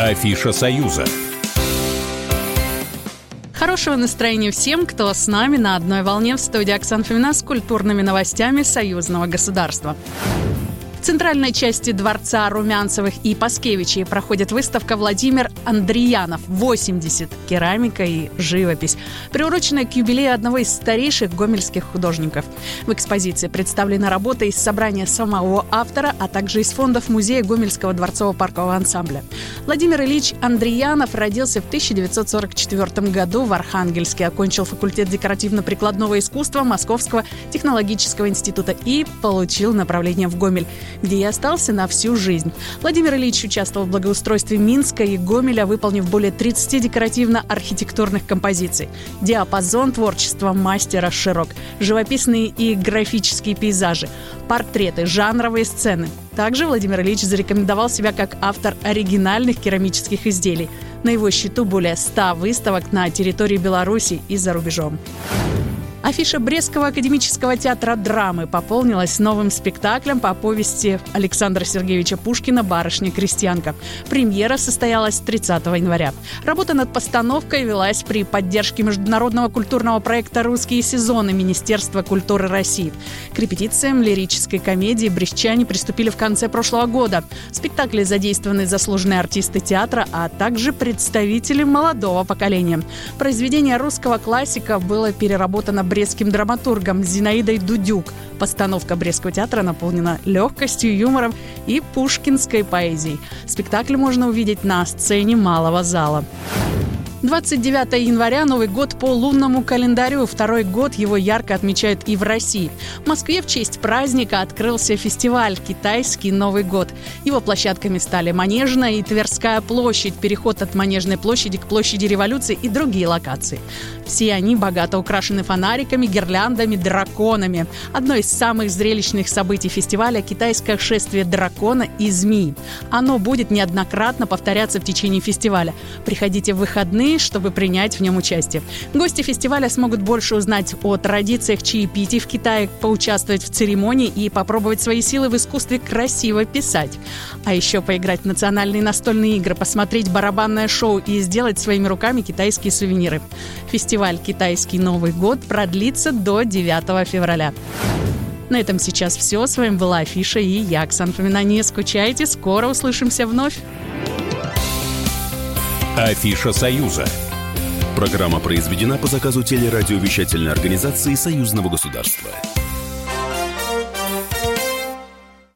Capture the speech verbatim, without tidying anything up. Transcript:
Афиша «Союза». Хорошего настроения всем, кто с нами на одной волне. В студии Оксана Фомина с культурными новостями союзного государства. В центральной части дворца Румянцевых и Паскевичей проходит выставка «Владимир Андриянов. восемьдесят. Керамика и живопись», приуроченная к юбилею одного из старейших гомельских художников. В экспозиции представлены работы из собрания самого автора, а также из фондов музея Гомельского дворцово-паркового ансамбля. Владимир Ильич Андриянов родился в тысяча девятьсот сорок четвёртом году в Архангельске, окончил факультет декоративно-прикладного искусства Московского технологического института и получил направление в Гомель, где и остался на всю жизнь. Владимир Ильич участвовал в благоустройстве Минска и Гомеля, выполнив более тридцати декоративно-архитектурных композиций. Диапазон творчества мастера широк. Живописные и графические пейзажи, портреты, жанровые сцены. Также Владимир Ильич зарекомендовал себя как автор оригинальных керамических изделий. На его счету более ста выставок на территории Беларуси и за рубежом. Афиша Брестского академического театра драмы пополнилась новым спектаклем по повести Александра Сергеевича Пушкина «Барышня-крестьянка». Премьера состоялась тридцатого января. Работа над постановкой велась при поддержке международного культурного проекта «Русские сезоны» Министерства культуры России. К репетициям лирической комедии брестчане приступили в конце прошлого года. В спектакле задействованы заслуженные артисты театра, а также представители молодого поколения. Произведение русского классика было переработано брестским драматургом Зинаидой Дудюк. Постановка Брестского театра наполнена легкостью, юмором и пушкинской поэзией. Спектакль можно увидеть на сцене малого зала. двадцать девятого января – Новый год по лунному календарю. Второй год его ярко отмечают и в России. В Москве в честь праздника открылся фестиваль «Китайский Новый год». Его площадками стали Манежная и Тверская площадь, переход от Манежной площади к площади Революции и другие локации. Все они богато украшены фонариками, гирляндами, драконами. Одно из самых зрелищных событий фестиваля – китайское шествие дракона и змеи. Оно будет неоднократно повторяться в течение фестиваля. Приходите в выходные, чтобы принять в нем участие. Гости фестиваля смогут больше узнать о традициях чаепитий в Китае, поучаствовать в церемонии и попробовать свои силы в искусстве красиво писать. А еще поиграть в национальные настольные игры, посмотреть барабанное шоу и сделать своими руками китайские сувениры. Фестиваль «Китайский Новый год» продлится до девятого февраля. На этом сейчас все. С вами была Афиша и я, Оксана Фомина. Не скучайте, скоро услышимся вновь. Афиша «Союза». Программа произведена по заказу телерадиовещательной организации Союзного государства.